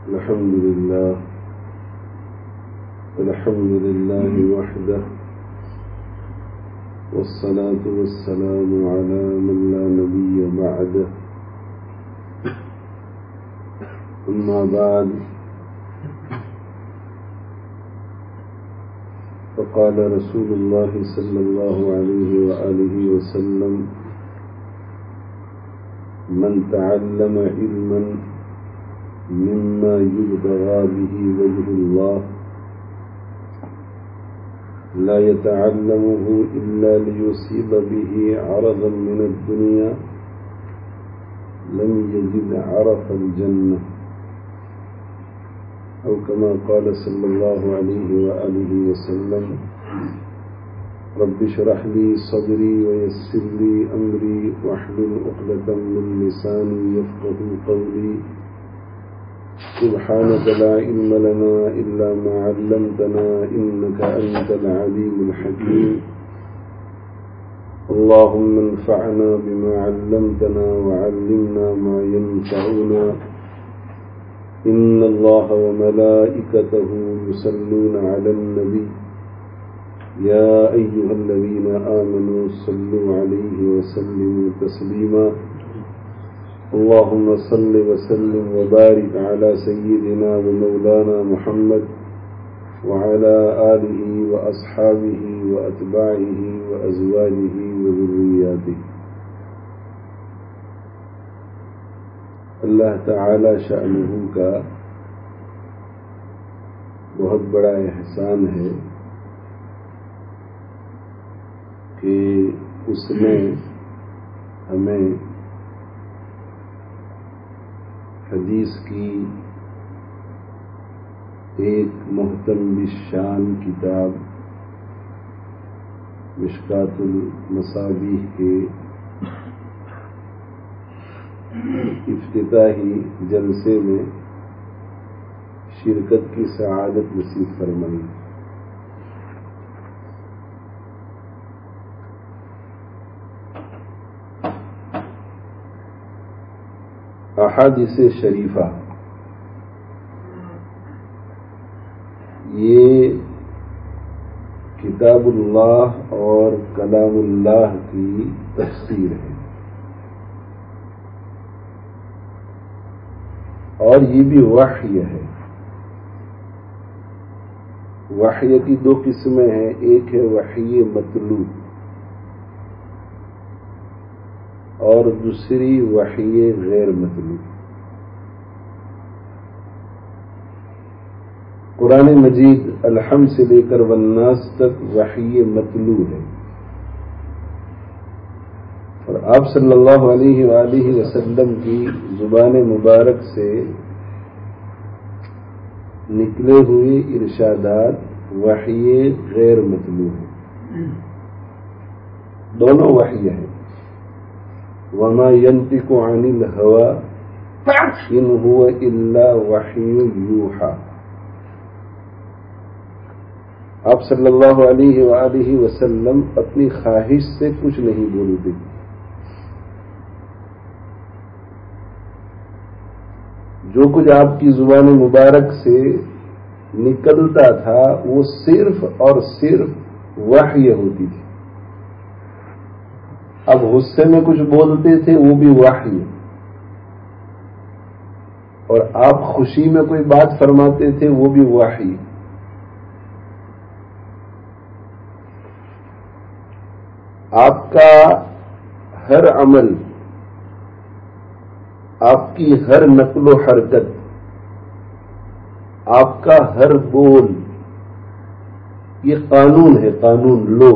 الحمد لله وحده والصلاة والسلام على من لا نبي بعده أما بعد فقال رسول الله صلى الله عليه وآله وسلم من تعلم علما مما يبتغى به وجه الله لا يتعلمه إلا ليصيب به عرضا من الدنيا لم يجد عرف الجنة أو كما قال صلى الله عليه وآله وسلم رب اشرح لي صدري ويسر لي أمري واحلل عقدة من لساني يفقهوا قولي سبحانك لا علم لنا إلا ما علمتنا إنك أنت العليم الحكيم اللهم انفعنا بما علمتنا وعلمنا ما ينفعنا إن الله وملائكته يصلون على النبي يا أيها الذين آمنوا صلوا عليه وسلموا تسليما اللهم صل وسلم وبارك على سيدنا ومولانا محمد وعلى آله وأصحابه وأتباعه وأزواجه وذرياته. اللہ تعالی شأنہ کا بہت بڑا احسان ہے کہ اس نے ہمیں حدیث کی ایک محترم بالشان کتاب مشکات المصابیح کے افتتاحی جلسے میں شرکت کی سعادت نصیب فرمائی. احادیث شریفہ یہ کتاب اللہ اور کلام اللہ کی تفسیر ہے، اور یہ بھی وحی ہے. وحی کی دو قسمیں ہیں، ایک ہے وحی مطلوب اور دوسری وحی غیر مطلوب. قرآن مجید الحمد سے لے کر والناس تک وحی مطلوب ہے، اور آپ صلی اللہ علیہ وآلہ وسلم کی زبان مبارک سے نکلے ہوئے ارشادات وحی غیر مطلوب ہیں. دونوں وحی ہیں. وما ينطق عن الهوى ان هو الا وحی یوحى. آپ صلی اللہ علیہ وآلہ وسلم اپنی خواہش سے کچھ نہیں بولتے. جو کچھ آپ کی زبان مبارک سے نکلتا تھا وہ صرف اور صرف وحی ہوتی تھی. اب غصے میں کچھ بولتے تھے وہ بھی وحی، اور آپ خوشی میں کوئی بات فرماتے تھے وہ بھی وحی. آپ کا ہر عمل، آپ کی ہر نقل و حرکت، آپ کا ہر بول یہ قانون ہے. قانون لو،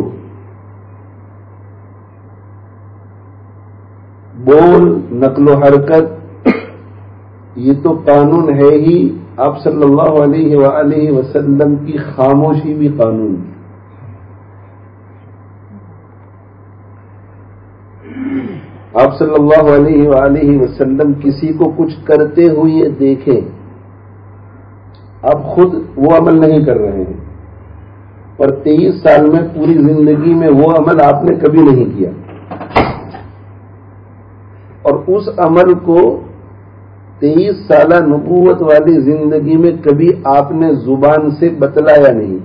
بول، نقل و حرکت یہ تو قانون ہے ہی. آپ صلی اللہ علیہ وآلہ وسلم کی خاموشی بھی قانون ہے. آپ صلی اللہ علیہ وآلہ وسلم کسی کو کچھ کرتے ہوئے دیکھیں، آپ خود وہ عمل نہیں کر رہے ہیں، اور 23 سال میں پوری زندگی میں وہ عمل آپ نے کبھی نہیں کیا، اور اس عمل کو 23 سالہ نبوت والی زندگی میں کبھی آپ نے زبان سے بتلایا نہیں،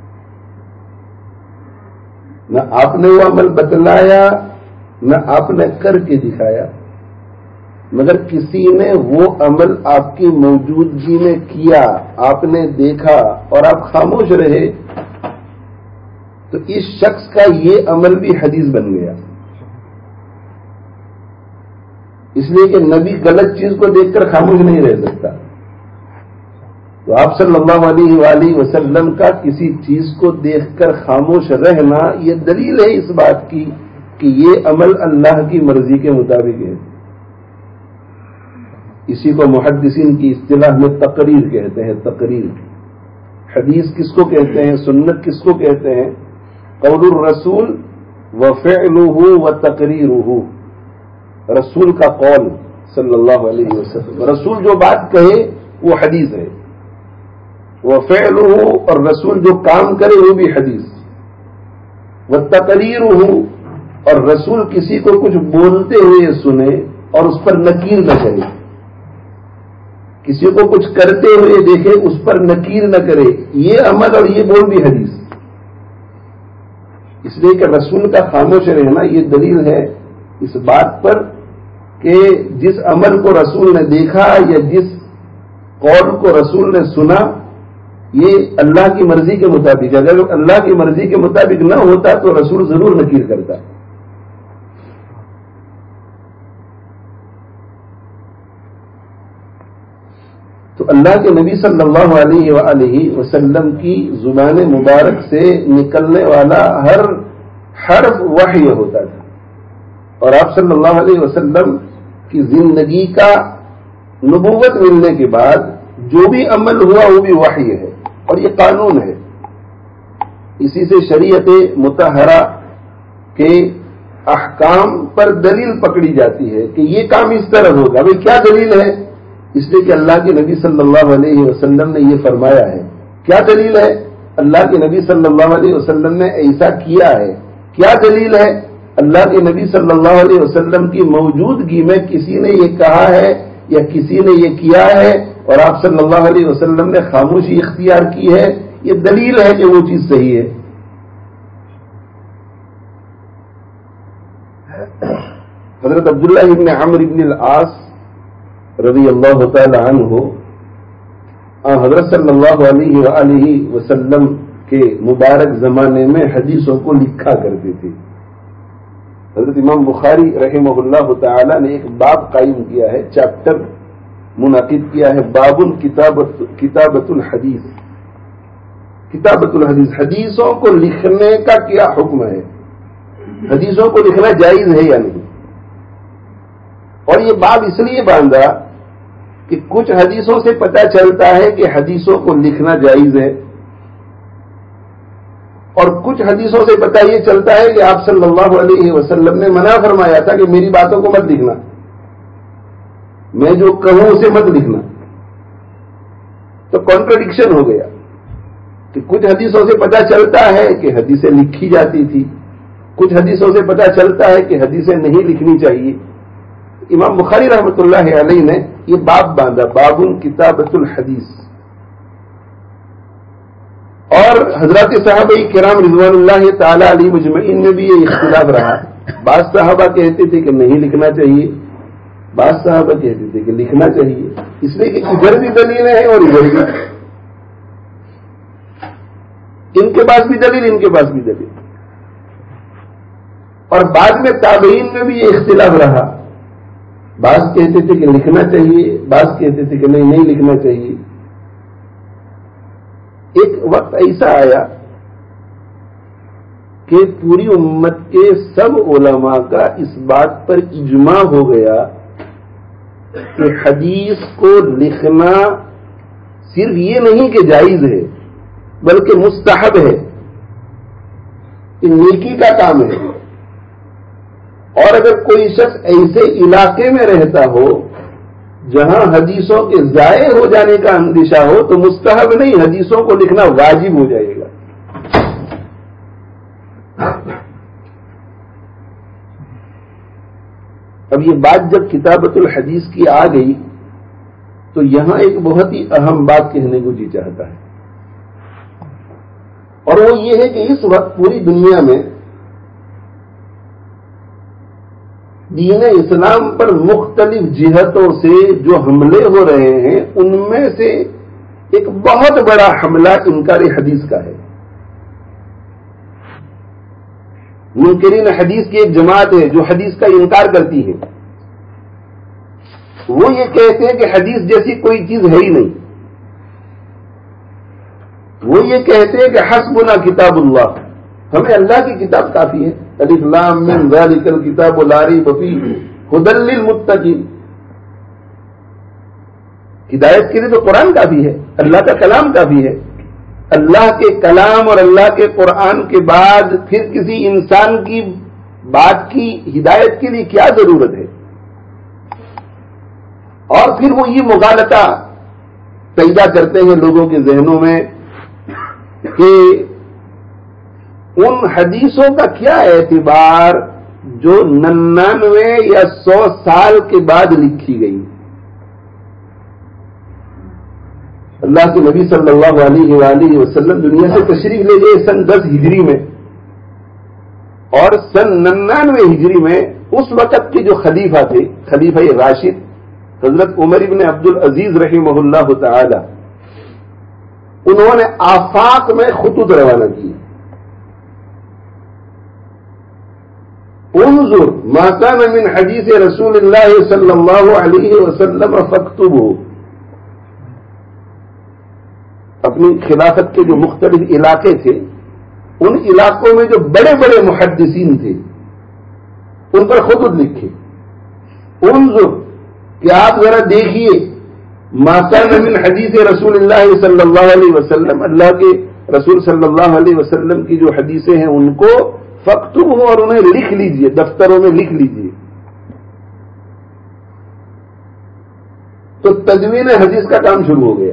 نہ آپ نے وہ عمل بتلایا نہ آپ نے کر کے دکھایا، مگر کسی نے وہ عمل آپ کی موجودگی میں کیا، آپ نے دیکھا اور آپ خاموش رہے، تو اس شخص کا یہ عمل بھی حدیث بن گیا۔ اس لیے کہ نبی غلط چیز کو دیکھ کر خاموش نہیں رہ سکتا، تو آپ صلی اللہ علیہ وآلہ وسلم کا کسی چیز کو دیکھ کر خاموش رہنا یہ دلیل ہے اس بات کی کہ یہ عمل اللہ کی مرضی کے مطابق ہے۔ اسی کو محدثین کی اصطلاح میں تقریر کہتے ہیں۔ تقریر، حدیث کس کو کہتے ہیں، سنت کس کو کہتے ہیں؟ قول الرسول وفعلہ وتقریرہ، رسول کا قول صلی اللہ علیہ وسلم، رسول جو بات کہے وہ حدیث ہے، وفعلہ اور رسول جو کام کرے وہ بھی حدیث، وتقریرہ اور رسول کسی کو کچھ بولتے ہوئے سنے اور اس پر نکیر نہ کرے، کسی کو کچھ کرتے ہوئے دیکھے اس پر نکیر نہ کرے، یہ عمل اور یہ بول بھی حدیث۔ اس لیے کہ رسول کا خاموش رہنا یہ دلیل ہے اس بات پر کہ جس عمل کو رسول نے دیکھا یا جس قول کو رسول نے سنا یہ اللہ کی مرضی کے مطابق، اگر اللہ کی مرضی کے مطابق نہ ہوتا تو رسول ضرور نکیر کرتا۔ تو اللہ کے نبی صلی اللہ علیہ وآلہ وسلم کی زبان مبارک سے نکلنے والا ہر حرف وحی ہوتا تھا، اور آپ صلی اللہ علیہ وسلم کی زندگی کا نبوت ملنے کے بعد جو بھی عمل ہوا وہ بھی وحی ہے، اور یہ قانون ہے۔ اسی سے شریعت مطہرہ کے احکام پر دلیل پکڑی جاتی ہے کہ یہ کام اس طرح ہوگا۔ بھئی کیا دلیل ہے؟ اس لیے کہ اللہ کے نبی صلی اللہ علیہ وسلم نے یہ فرمایا ہے۔ کیا دلیل ہے؟ اللہ کے نبی صلی اللہ علیہ وسلم نے ایسا کیا ہے۔ کیا دلیل ہے؟ اللہ کے نبی صلی اللہ علیہ وسلم کی موجودگی میں کسی نے یہ کہا ہے یا کسی نے یہ کیا ہے اور آپ صلی اللہ علیہ وسلم نے خاموشی اختیار کی ہے، یہ دلیل ہے کہ وہ چیز صحیح ہے۔ حضرت عبداللہ ابن عمرو ابن العاص رضی اللہ تعالی عنہ حضرت صلی اللہ علیہ وآلہ وسلم کے مبارک زمانے میں حدیثوں کو لکھا کرتے تھے۔ حضرت امام بخاری رحمہ اللہ تعالی نے ایک باب قائم کیا ہے، چیپٹر منعقد کیا ہے، باب کتابت الحدیث، کتابت الحدیث، حدیثوں کو لکھنے کا کیا حکم ہے، حدیثوں کو لکھنا جائز ہے یا نہیں۔ اور یہ باب اس لیے باندھا کہ کچھ حدیثوں سے پتہ چلتا ہے کہ حدیثوں کو لکھنا جائز ہے، اور کچھ حدیثوں سے پتہ یہ چلتا ہے کہ آپ صلی اللہ علیہ وسلم نے منع فرمایا تھا کہ میری باتوں کو مت لکھنا، میں جو کہوں اسے مت لکھنا۔ تو کانٹرڈکشن ہو گیا کہ کچھ حدیثوں سے پتہ چلتا ہے کہ حدیثیں لکھی جاتی تھی، کچھ حدیثوں سے پتہ چلتا ہے کہ حدیثیں نہیں لکھنی چاہیے۔ امام بخاری رحمۃ اللہ علیہ نے یہ باب باندھا، باب کتابت الحدیث۔ اور حضرات صحابہ کرام رضوان اللہ تعالی علیہ مجمعین میں بھی یہ اختلاف رہا، بعض صحابہ کہتے تھے کہ نہیں لکھنا چاہیے، بعض صحابہ کہتے تھے کہ لکھنا چاہیے، اس لیے کہ ادھر بھی دلیل ہے اور ادھر بھی، ان کے پاس بھی دلیل، ان کے پاس بھی دلیل۔ اور بعد میں تابعین میں بھی یہ اختلاف رہا، بعض کہتے تھے کہ لکھنا چاہیے، بعض کہتے تھے کہ نہیں لکھنا چاہیے۔ ایک وقت ایسا آیا کہ پوری امت کے سب علماء کا اس بات پر اجماع ہو گیا کہ حدیث کو لکھنا صرف یہ نہیں کہ جائز ہے بلکہ مستحب ہے، یہ نیکی کا کام ہے۔ اور اگر کوئی شخص ایسے علاقے میں رہتا ہو جہاں حدیثوں کے ضائع ہو جانے کا اندیشہ ہو تو مستحب نہیں، حدیثوں کو لکھنا واجب ہو جائے گا۔ اب یہ بات جب کتابت الحدیث کی آ گئی تو یہاں ایک بہت ہی اہم بات کہنے کو جی چاہتا ہے، اور وہ یہ ہے کہ اس وقت پوری دنیا میں دین اسلام پر مختلف جہتوں سے جو حملے ہو رہے ہیں ان میں سے ایک بہت بڑا حملہ انکار حدیث کا ہے۔ منکرین حدیث کی ایک جماعت ہے جو حدیث کا انکار کرتی ہے، وہ یہ کہتے ہیں کہ حدیث جیسی کوئی چیز ہے ہی نہیں، وہ یہ کہتے ہیں کہ حسبنا کتاب اللہ، ہمیں اللہ کی کتاب کافی ہے، الف لام میم ذالک الکتاب لا ریب فیہ ھدی للمتقین، ہدایت کے لیے تو قرآن کافی ہے، اللہ کا کلام کافی ہے۔ اللہ کے کلام اور اللہ کے قرآن کے بعد پھر کسی انسان کی بات کی ہدایت کے لیے کیا ضرورت ہے؟ اور پھر وہ یہ مغالطہ پیدا کرتے ہیں لوگوں کے ذہنوں میں کہ ان حدیثوں کا کیا اعتبار جو 99 یا 100 سال کے بعد لکھی گئی۔ اللہ کے نبی صلی اللہ علیہ وآلہ وسلم دنیا سے تشریف لے گئے سن 10 ہجری میں، اور سن 99 ہجری میں اس وقت کے جو خلیفہ تھے، خلیفہ راشد حضرت عمر ابن عبد العزیز رحمہ اللہ تعالی، انہوں نے آفاق میں خطوط روانہ کیے، انظر ما كان من حدیث رسول اللہ صلی اللہ علیہ وسلم فاکتبہ۔ اپنی خلافت کے جو مختلف علاقے تھے ان علاقوں میں جو بڑے بڑے محدثین تھے ان پر خطوط لکھے، انظر کہ آپ ذرا دیکھیے ما كان من حدیث رسول اللہ صلی اللہ علیہ وسلم، اللہ کے رسول صلی اللہ علیہ وسلم کی جو حدیثیں ہیں ان کو فاکتبہ، اور انہیں لکھ لیجئے، دفتروں میں لکھ لیجئے۔ تو تدوین حدیث کا کام شروع ہو گیا،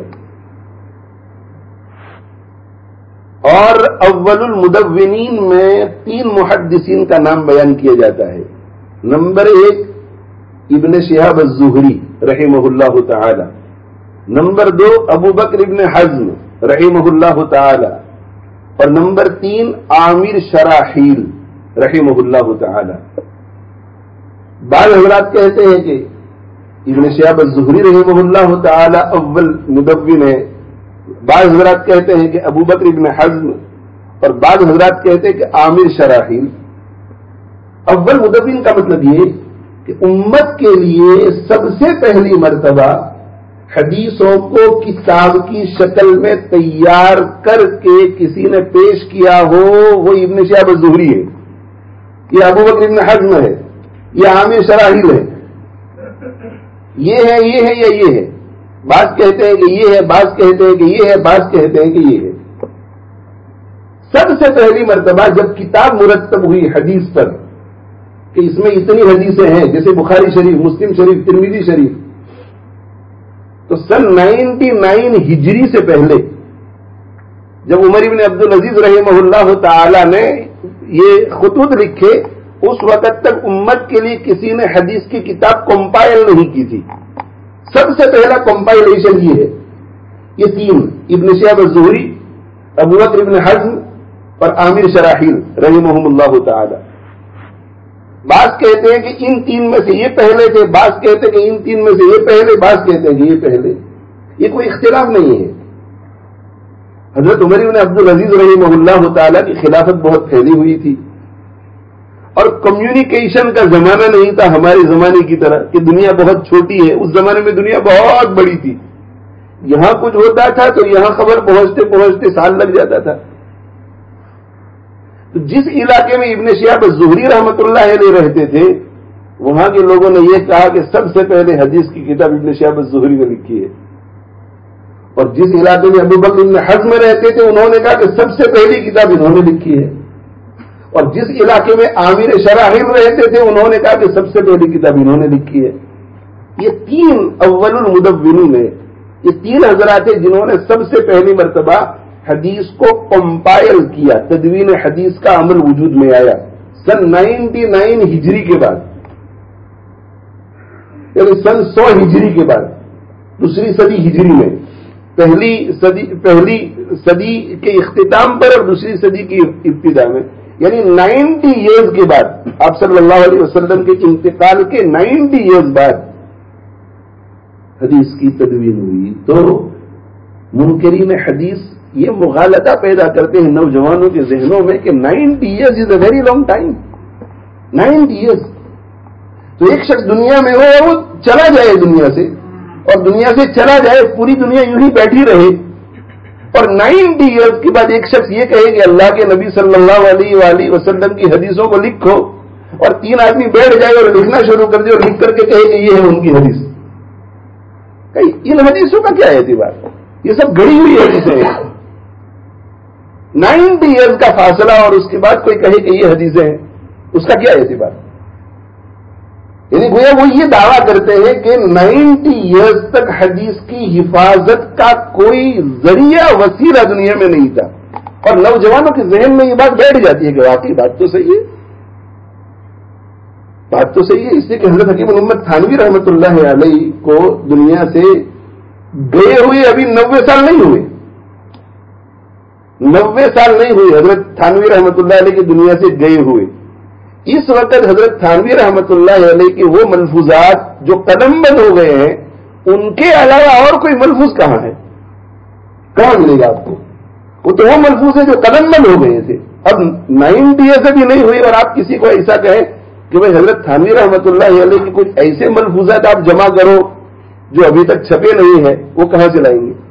اور اول المدونین میں 3 محدثین کا نام بیان کیا جاتا ہے۔ نمبر 1 ابن شہاب الزہری رحمہ اللہ تعالی، نمبر 2 ابو بکر ابن حزم رحمہ اللہ تعالی، اور نمبر 3 عامر شراحیل رحمہ اللہ تعالی۔ بعض حضرات کہتے ہیں کہ ابن شہاب الزہری رحمہ اللہ تعالی اول مدون ہے، بعض حضرات کہتے ہیں کہ ابو بکر ابن حزم، اور بعض حضرات کہتے ہیں کہ عامر شراحیل۔ اول مدون کا مطلب یہ کہ امت کے لیے سب سے پہلی مرتبہ حدیثوں کو کتاب کی شکل میں تیار کر کے کسی نے پیش کیا ہو، وہ ابن شہاب الزہری ہے، یہ ابو بکر ابن حزم ہے، یہ عامر شراحیل ہے، یہ ہے یا یہ ہے۔ بعض کہتے ہیں کہ یہ ہے، بعض کہتے ہیں کہ یہ ہے، بعض کہتے ہیں کہ یہ ہے۔ سب سے پہلی مرتبہ جب کتاب مرتب ہوئی حدیث پر کہ اس میں اتنی حدیثیں ہیں، جیسے بخاری شریف، مسلم شریف، ترمذی شریف، تو سن 99 ہجری سے پہلے جب عمر بن عبد العزیز رحمہ اللہ تعالی نے یہ خطوط لکھے، اس وقت تک امت کے لیے کسی نے حدیث کی کتاب کمپائل نہیں کی تھی۔ سب سے پہلا کمپائلیشن یہ ہے، یہ 3 ابن شہاب الزہری، ابو بکر ابن حزم اور عامر شراحیل رحمہم اللہ تعالی۔ بعض کہتے ہیں کہ ان 3 میں سے یہ پہلے تھے، بعض کہتے ہیں کہ ان 3 میں سے یہ پہلے، بعض کہتے ہیں کہ یہ پہلے، یہ کوئی اختلاف نہیں ہے۔ حضرت عمر بن عبد العزیز رحمہ اللہ تعالی کی خلافت بہت پھیلی ہوئی تھی، اور کمیونیکیشن کا زمانہ نہیں تھا ہمارے زمانے کی طرح کہ دنیا بہت چھوٹی ہے۔ اس زمانے میں دنیا بہت بڑی تھی، یہاں کچھ ہوتا تھا تو یہاں خبر پہنچتے پہنچتے سال لگ جاتا تھا۔ تو جس علاقے میں ابن شہاب الزہری رحمۃ اللہ علیہ رہتے تھے، وہاں کے لوگوں نے یہ کہا کہ سب سے پہلے حدیث کی کتاب ابن شہاب الزہری نے لکھی ہے، اور جس علاقے میں ابو بکر ابن حزم رہتے تھے انہوں نے کہا کہ سب سے پہلی کتاب انہوں نے لکھی ہے، اور جس علاقے میں عامر شراحیل رہتے تھے انہوں نے کہا کہ سب سے پہلی کتاب انہوں نے لکھی ہے۔ یہ 3 اول المدونین ہیں، یہ 3 حضرات ہیں جنہوں نے سب سے پہلی مرتبہ حدیث کو کمپائل کیا، تدوین حدیث کا عمل وجود میں آیا سن 99 ہجری کے بعد، یعنی سن 100 ہجری کے بعد۔ دوسری صدی ہجری میں، پہلی صدی کے اختتام پر اور دوسری صدی کی ابتدا میں، یعنی 90 ایئرز کے بعد، آپ صلی اللہ علیہ وسلم کے انتقال کے 90 ایئرز بعد حدیث کی تدوین ہوئی. تو منکرین حدیث یہ مغالطہ پیدا کرتے ہیں نوجوانوں کے ذہنوں میں کہ 90 years is a very long time. 90 years تو ایک شخص دنیا میں ہو، وہ چلا جائے دنیا سے، اور دنیا سے چلا جائے، پوری دنیا یوں ہی بیٹھی رہے، اور 90 ایئرز کے بعد ایک شخص یہ کہے کہ اللہ کے نبی صلی اللہ علیہ وآلہ وسلم کی حدیثوں کو لکھو، اور 3 آدمی بیٹھ جائے اور لکھنا شروع کر دے اور لکھ کر کے کہے کہ یہ ہے ان کی حدیث. ان حدیثوں کا کیا اعتبار؟ یہ سب گڑی ہوئی حدیثیں ہیں. 90 ایئرز کا فاصلہ اور اس کے بعد کوئی کہے کہ یہ حدیثیں ہیں، اس کا کیا اعتبار؟ یعنی گویا وہ یہ دعویٰ کرتے ہیں کہ 90 ایئرز تک حدیث کی حفاظت کا کوئی ذریعہ وسیلہ دنیا میں نہیں تھا، اور نوجوانوں کے ذہن میں یہ بات بیٹھ جاتی ہے کہ واقعی بات تو صحیح ہے، بات تو صحیح ہے. اس لیے کہ حضرت حکیم الامت تھانوی رحمۃ اللہ علیہ کو دنیا سے گئے ہوئے ابھی 90 سال نہیں ہوئے. 90 سال نہیں ہوئے حضرت تھانوی رحمۃ اللہ علیہ کی دنیا سے گئے ہوئے. اس وقت حضرت تھانوی رحمۃ اللہ علیہ کے وہ ملفوظات جو قدم بند ہو گئے ہیں، ان کے علاوہ اور کوئی ملفوظ کہاں ہے؟ کہاں ملے گا آپ کو؟ وہ تو وہ ملفوظ ہیں جو قدم بند ہو گئے تھے. اب 90 ایسے بھی نہیں ہوئی اور آپ کسی کو ایسا کہیں کہ بھائی حضرت تھانوی رحمۃ اللہ علیہ کے کچھ ایسے ملفوظات آپ جمع کرو جو ابھی تک چھپے نہیں ہیں، وہ کہاں سے لائیں گے؟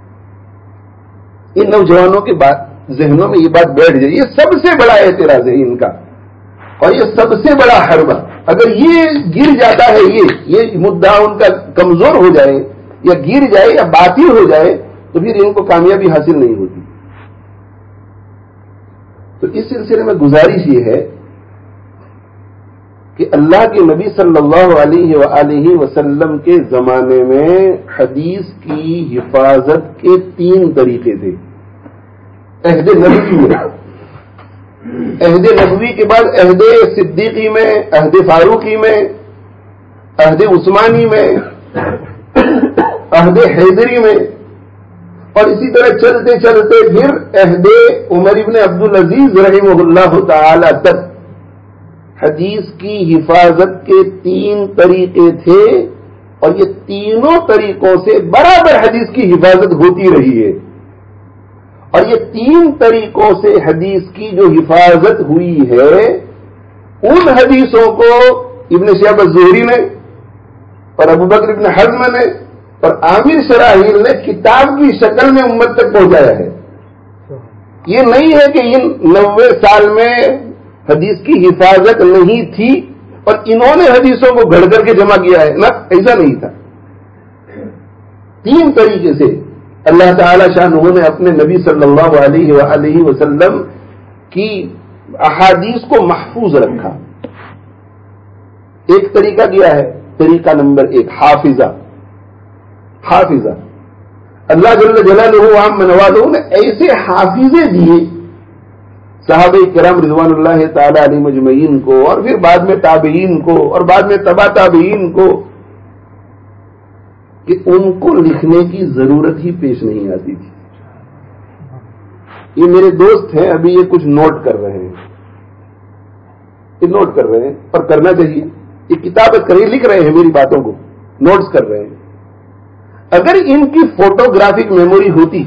ان نوجوانوں کے ذہنوں میں یہ بات بیٹھ جائے. یہ سب سے بڑا اعتراض ہے ان کا، اور یہ سب سے بڑا حربہ. اگر یہ گر جاتا ہے، یہ مدعا ان کا کمزور ہو جائے یا گر جائے یا باطل ہو جائے، تو پھر ان کو کامیابی حاصل نہیں ہوتی. تو اس سلسلے میں گزارش یہ ہے کہ اللہ کے نبی صلی اللہ علیہ وآلہ وسلم کے زمانے میں حدیث کی حفاظت کے 3 طریقے تھے. عہد نبوی میں، عہد نبوی کے بعد عہد صدیقی میں، عہد فاروقی میں، عہد عثمانی میں، عہد حیدری میں، اور اسی طرح چلتے چلتے پھر عہد عمر ابن عبدالعزیز رحمہ اللہ تعالی تک حدیث کی حفاظت کے 3 طریقے تھے، اور یہ تینوں طریقوں سے برابر حدیث کی حفاظت ہوتی رہی ہے. اور یہ 3 طریقوں سے حدیث کی جو حفاظت ہوئی ہے، ان حدیثوں کو ابن شہاب الزہری نے اور ابو بکر ابن حزم نے اور عامر شراحیل نے کتاب کی شکل میں امت تک پہنچایا ہے. یہ نہیں ہے کہ ان 90 سال میں حدیث کی حفاظت نہیں تھی اور انہوں نے حدیثوں کو گھڑ کر کے جمع کیا ہے، نہ، ایسا نہیں تھا. 3 طریقے سے اللہ تعالی شانہ نے اپنے نبی صلی اللہ علیہ وآلہ وسلم کی احادیث کو محفوظ رکھا. ایک طریقہ کیا ہے؟ طریقہ نمبر 1 حافظہ. حافظہ اللہ جل جلالہ عام نوازہ نے ایسے حافظے دیے صحابہ کرام رضوان اللہ تعالی علیہ مجمعین کو، اور پھر بعد میں تابعین کو، اور بعد میں تبع تابعین کو، کہ ان کو لکھنے کی ضرورت ہی پیش نہیں آتی تھی. یہ میرے دوست ہیں، ابھی یہ کچھ نوٹ کر رہے ہیں، یہ نوٹ کر رہے ہیں، اور کرنا چاہیے. یہ کتابت کر لکھ رہے ہیں میری باتوں کو، نوٹس کر رہے ہیں. اگر ان کی فوٹوگرافک میموری ہوتی،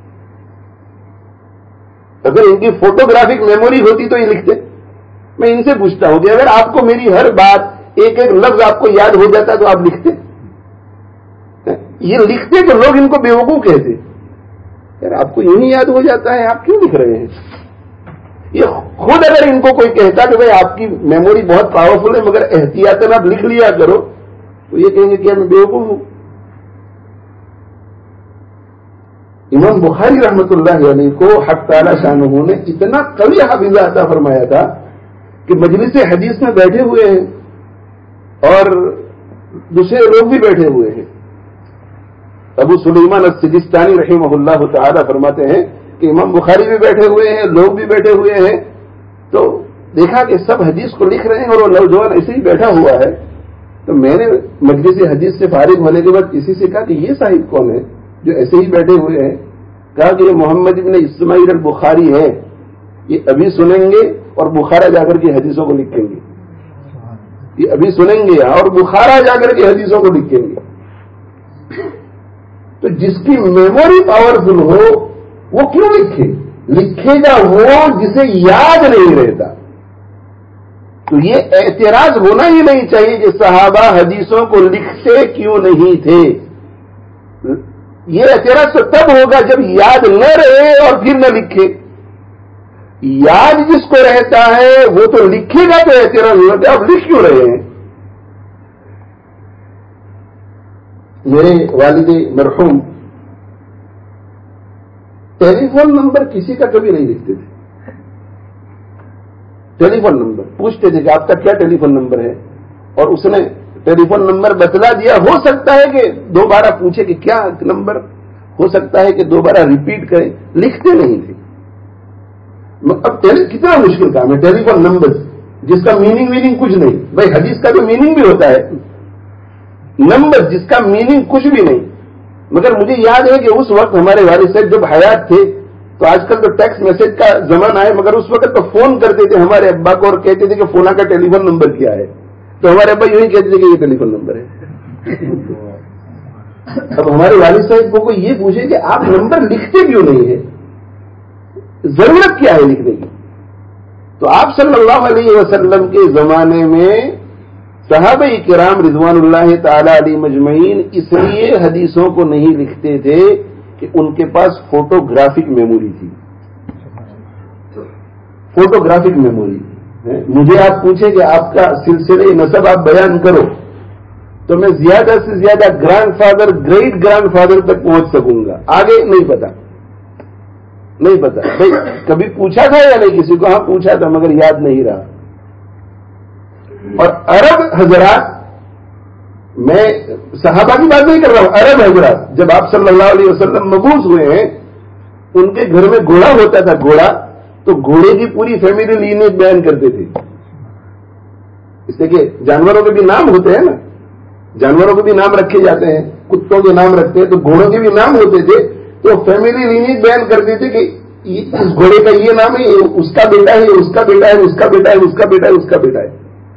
اگر ان کی فوٹوگرافک میموری ہوتی تو یہ لکھتے. میں ان سے پوچھتا ہوں کہ اگر آپ کو میری ہر بات ایک ایک لفظ آپ کو یاد ہو جاتا تو آپ لکھتے؟ یہ لکھتے تو لوگ ان کو بیوقوف کہتے. یار آپ کو یوں ہی یاد ہو جاتا ہے، آپ کیوں لکھ رہے ہیں؟ یہ خود اگر ان کو کوئی کہتا کہ بھائی آپ کی میموری بہت پاورفل ہے مگر احتیاطاً آپ لکھ لیا کرو، تو یہ کہیں گے کہ میں بیوقوف ہوں. امام بخاری رحمۃ اللہ علیہ کو حق تعالی شانہ نے اتنا قوی حافظہ عطا فرمایا تھا کہ مجلس حدیث میں بیٹھے ہوئے ہیں اور دوسرے لوگ بھی بیٹھے ہوئے ہیں. ابو سلیمان السجستانی رحمہ اللہ تعالی فرماتے ہیں کہ امام بخاری بھی بیٹھے ہوئے ہیں، لوگ بھی بیٹھے ہوئے ہیں، تو دیکھا کہ سب حدیث کو لکھ رہے ہیں اور وہ نوجوان ایسے ہی بیٹھا ہوا ہے. تو میں نے مجلس حدیث سے فارغ ہونے کے بعد کسی سے کہا کہ یہ صاحب کون ہے جو ایسے ہی بیٹھے ہوئے ہیں؟ کہا کہ یہ محمد ابن اسماعیل البخاری ہے، یہ ابھی سنیں گے اور بخارا جا کر کے حدیثوں کو لکھیں گے، یہ ابھی سنیں گے اور بخارا جا کر کے حدیثوں کو لکھیں گے۔ تو جس کی میموری پاورفل ہو وہ کیوں لکھے گا وہ جسے یاد نہیں رہتا۔ تو یہ اعتراض ہونا ہی نہیں چاہیے کہ صحابہ حدیثوں کو لکھتے کیوں نہیں تھے۔ یہ اعتراض تو تب ہوگا جب یاد نہ رہے اور پھر نہ لکھے۔ یاد جس کو رہتا ہے وہ تو لکھے گا تو اعتراض ہوگا، آپ لکھ کیوں رہے ہیں؟ میرے والد مرحوم ٹیلی فون نمبر کسی کا کبھی نہیں لکھتے تھے۔ ٹیلی فون نمبر پوچھتے تھے کہ آپ کا کیا ٹیلی فون نمبر ہے، اور اس نے ٹیلی فون نمبر بتلا دیا۔ ہو سکتا ہے کہ دوبارہ پوچھے کہ کیا نمبر، ہو سکتا ہے کہ دوبارہ ریپیٹ کریں، لکھتے نہیں تھے۔ اب کتنا مشکل کام ہے ٹیلی فون نمبر جس کا میننگ کچھ نہیں۔ بھائی حدیث کا تو میننگ بھی ہوتا ہے، نمبر جس کا میننگ کچھ بھی نہیں۔ مگر مجھے یاد ہے کہ اس وقت ہمارے والد صاحب جب حیات تھے تو آج کل تو ٹیکسٹ میسج کا زمانہ ہے، مگر اس وقت تو فون کرتے تھے ہمارے ابا کو اور کہتے تھے کہ فونا کا ٹیلی فون نمبر کیا ہے، تو ہمارے ابا یوں ہی کہتے تھے کہ یہ ٹیلی فون نمبر ہے۔ اب ہمارے والد صاحب کو کوئی یہ پوچھے کہ آپ نمبر لکھتے کیوں نہیں ہے، ضرورت کیا ہے لکھنے کی؟ تو آپ صلی اللہ علیہ وسلم کے زمانے میں صحابہ کرام رضوان اللہ تعالی علیہ مجمعین اس لیے حدیثوں کو نہیں لکھتے تھے کہ ان کے پاس فوٹوگرافک میموری تھی۔ فوٹوگرافک میموری مجھے آپ پوچھیں کہ آپ کا سلسلہ نسب آپ بیان کرو تو میں زیادہ سے زیادہ grandfather great grandfather تک پہنچ سکوں گا، آگے نہیں پتا۔ بھائی کبھی پوچھا تھا یا نہیں کسی کو؟ ہاں پوچھا تھا مگر یاد نہیں رہا۔ اور عرب حضرات، میں صحابہ کی بات نہیں کر رہا ہوں، عرب حضرات جب آپ صلی اللہ علیہ وسلم مبعوث ہوئے ہیں ان کے گھر میں گھوڑا ہوتا تھا، گھوڑا، تو گھوڑے کی پوری فیملی لینیج بیان کرتے تھے۔ اس لیے کہ جانوروں کے بھی نام ہوتے ہیں نا، جانوروں کے بھی نام رکھے جاتے ہیں، کتوں کے نام رکھتے ہیں تو گھوڑوں کے بھی نام ہوتے تھے، تو فیملی لینیج بیان کرتے تھے کہ اس گھوڑے کا یہ نام ہے، اس کا بیٹا ہے، اس کا بیٹا ہے، اس کا بیٹا ہے، اس کا بیٹا ہے، اس کا بیٹا ہے۔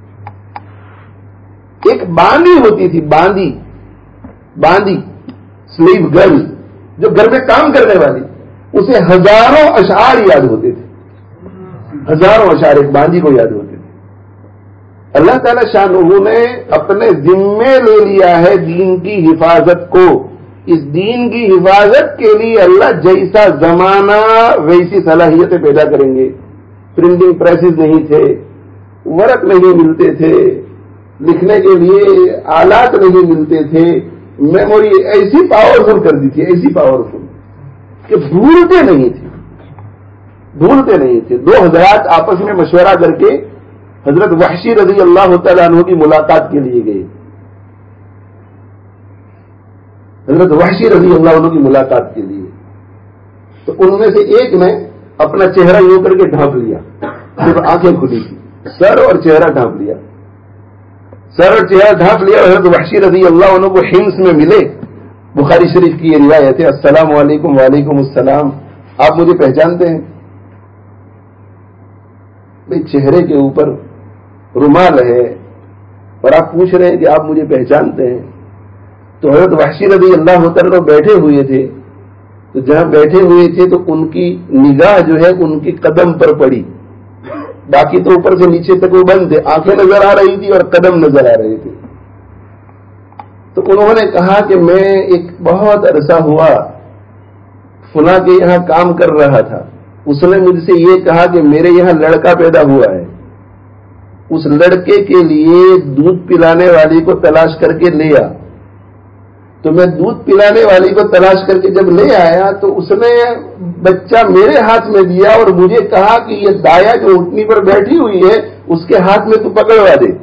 ایک باندی ہوتی تھی، باندی سلیو گرل جو گھر میں کام کرنے والی، اسے ہزاروں اشعار یاد ہوتے تھے، ہزاروں اشعار ایک باندی کو یاد ہوتے تھے۔ اللہ تعالی شانہ نے اپنے ذمے لے لیا ہے دین کی حفاظت کو۔ اس دین کی حفاظت کے لیے اللہ جیسا زمانہ ویسی صلاحیتیں پیدا کریں گے۔ پرنٹنگ پریسز نہیں تھے، ورق نہیں ملتے تھے، لکھنے کے لیے آلات نہیں ملتے تھے، میموری ایسی پاورفل کر دی تھی، ایسی پاورفل کہ بھولتے نہیں تھے۔ دو حضرات آپس میں مشورہ کر کے حضرت وحشی رضی اللہ تعالیٰ عنہ کی ملاقات کے لیے گئے۔ حضرت وحشی رضی اللہ عنہ کی ملاقات کے لیے، تو ان میں سے ایک نے اپنا چہرہ یوں کر کے ڈھانپ لیا، صرف آنکھیں کھلی تھی، سر اور چہرہ ڈھانپ لیا، حضرت وحشی رضی اللہ عنہ کو حمص میں ملے۔ بخاری شریف کی یہ روایت ہے، السلام علیکم، وعلیکم السلام، آپ مجھے پہچانتے ہیں؟ بھئی چہرے کے اوپر رومال ہے اور آپ پوچھ رہے ہیں کہ آپ مجھے پہچانتے ہیں؟ تو حضرت وحشی رضی اللہ تعالیٰ بیٹھے ہوئے تھے، تو جہاں بیٹھے ہوئے تھے تو ان کی نگاہ جو ہے ان کی قدم پر پڑی، باقی تو اوپر سے نیچے تک وہ بند تھے، آنکھیں نظر آ رہی تھی اور قدم نظر آ رہے تھے۔ تو انہوں نے کہا کہ میں ایک بہت عرصہ ہوا فلاں کے یہاں کام کر رہا تھا، اس نے مجھ سے یہ کہا کہ میرے یہاں لڑکا پیدا ہوا ہے، اس لڑکے کے لیے دودھ پلانے والی کو تلاش کر کے لے آ۔ تو میں دودھ پلانے والی کو تلاش کر کے جب لے آیا تو اس نے بچہ میرے ہاتھ میں دیا اور مجھے کہا کہ یہ دایا جو اونٹنی پر بیٹھی ہوئی ہے اس کے ہاتھ میں تو پکڑوا دے۔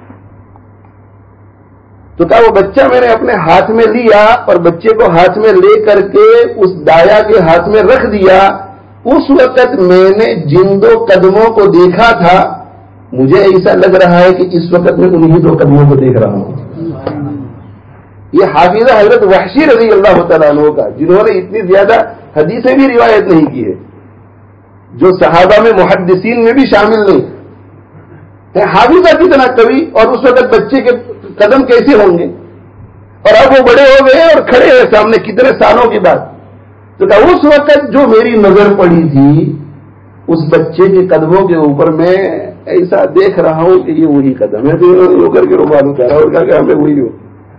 تو کہا وہ بچہ میں نے اپنے ہاتھ میں لیا اور بچے کو ہاتھ میں لے کر کے اس دایا کے ہاتھ میں رکھ دیا۔ اس وقت میں نے جن دو قدموں کو دیکھا تھا مجھے ایسا لگ رہا ہے کہ اس وقت میں انہی دو قدموں کو دیکھ رہا ہوں. یہ حافظہ حضرت وحشی رضی اللہ تعالیٰ عنہ کا، جنہوں نے اتنی زیادہ حدیثیں بھی روایت نہیں کی ہے، جو صحابہ میں محدثین میں بھی شامل نہیں. حافظہ کتنا قوی، اور اس وقت بچے کے قدم کیسے ہوں گے، اور اب وہ بڑے ہو گئے اور کھڑے ہیں سامنے کتنے سالوں کے بعد. تو کہا اس وقت جو میری نظر پڑی تھی اس بچے کے قدموں کے اوپر میں ایسا دیکھ رہا ہوں کہ یہ وہی قدم ہے. تو انہوں نے کر کے روبان کہہ رہا اور کہا کہ ہمیں وہی ہو.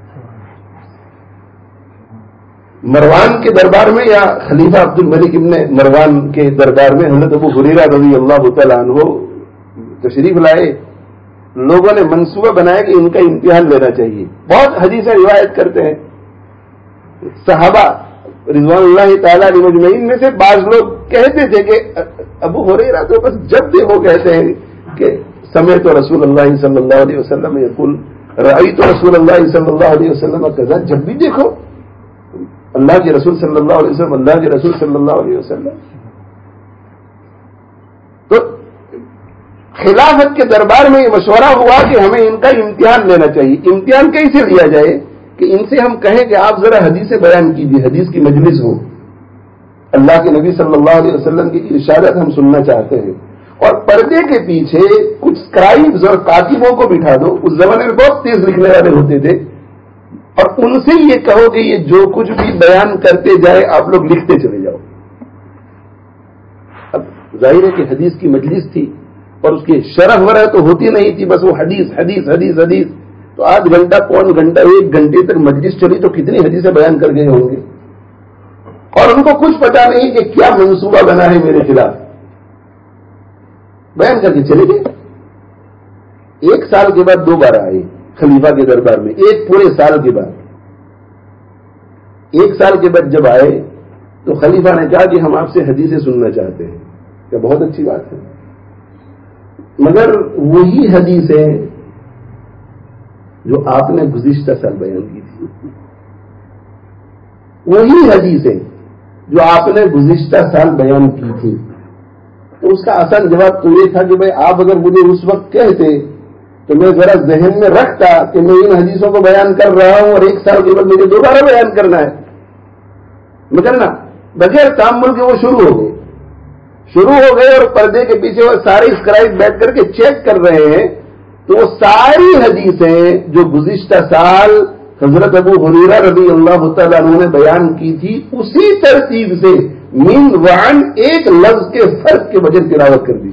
مروان کے دربار میں یا خلیفہ عبد الملک ابن مروان کے دربار میں حضرت ابو ہریرہ رضی اللہ تعالیٰ عنہ تشریف لائے. لوگوں نے منصوبہ بنایا کہ ان کا امتحان لینا چاہیے. بہت حدیثیں روایت کرتے ہیں صحابہ رضوان اللہ تعالیٰ علیہ مجمعین میں سے. بعض لوگ کہتے تھے کہ ابو ہریرہ تو بس جب دیکھو کہتے ہیں کہ سمعت رسول اللہ صلی اللہ علیہ وسلم یقول رأیت رسول اللہ صلی اللہ علیہ وسلم کذا، جب بھی دیکھو اللہ کے رسول صلی اللہ علیہ وسلم، اللہ کے رسول صلی اللہ علیہ وسلم. تو خلافت کے دربار میں یہ مشورہ ہوا کہ ہمیں ان کا امتحان لینا چاہیے. امتحان کیسے لیا جائے کہ ان سے ہم کہیں کہ آپ ذرا حدیث بیان کیجیے، حدیث کی مجلس ہو، اللہ کے نبی صلی اللہ علیہ وسلم کی ارشادات ہم سننا چاہتے ہیں، اور پردے کے پیچھے کچھ اسکرائبز اور کاتبوں کو بٹھا دو. اس زمانے میں بہت تیز لکھنے والے ہوتے تھے، اور ان سے یہ کہو کہ یہ جو کچھ بھی بیان کرتے جائے آپ لوگ لکھتے چلے جاؤ. اب ظاہر ہے کہ حدیث کی مجلس تھی اور اس کی شرح ورح تو ہوتی نہیں تھی، بس وہ حدیث حدیث حدیث حدیث. تو آدھ گھنٹہ پون گھنٹہ 1 گھنٹے تک مجلس چلی تو کتنی حدیثیں بیان کر گئے ہوں گے، اور ان کو کچھ پتا نہیں کہ کیا منصوبہ بنا ہے میرے خلاف. بیان کر کے چلے گئے. 1 سال کے بعد دوبارہ آئے خلیفہ کے دربار میں. 1 پورے سال کے بعد 1 سال کے بعد جب آئے تو خلیفہ نے کہا کہ ہم آپ سے حدیثیں سننا چاہتے ہیں. کہ بہت اچھی بات ہے، مگر وہی حدیثیں جو آپ نے گزشتہ سال بیان کی تھی، وہی حدیثیں جو آپ نے گزشتہ سال بیان کی تھی. تو اس کا آسان جواب تو یہ تھا کہ بھائی آپ اگر مجھے اس وقت کہتے تو میں ذرا ذہن میں رکھتا کہ میں ان حدیثوں کو بیان کر رہا ہوں اور 1 سال کے بعد مجھے دوبارہ بیان کرنا ہے. مگر نا بغیر تامل کے وہ شروع ہو گئے اور پردے کے پیچھے وہ سارے اسکرائب بیٹھ کر کے چیک کر رہے ہیں. تو وہ ساری حدیثیں جو گزشتہ سال حضرت ابو ہریرہ رضی اللہ تعالیٰ عنہ نے بیان کی تھی اسی ترتیب سے من وعن 1 لفظ کے فرق کے بغیر تلاوت کر دی.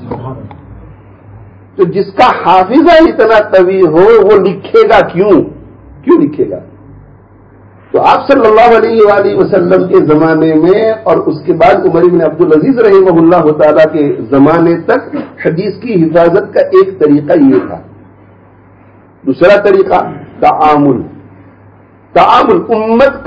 تو جس کا حافظہ اتنا قوی ہو وہ لکھے گا کیوں لکھے گا؟ تو آپ صلی اللہ علیہ وآلہ وسلم کے زمانے میں اور اس کے بعد عمر بن عبد العزیز رحمہ اللہ تعالیٰ کے زمانے تک حدیث کی حفاظت کا ایک طریقہ یہ تھا. دوسرا طریقہ تعامل امت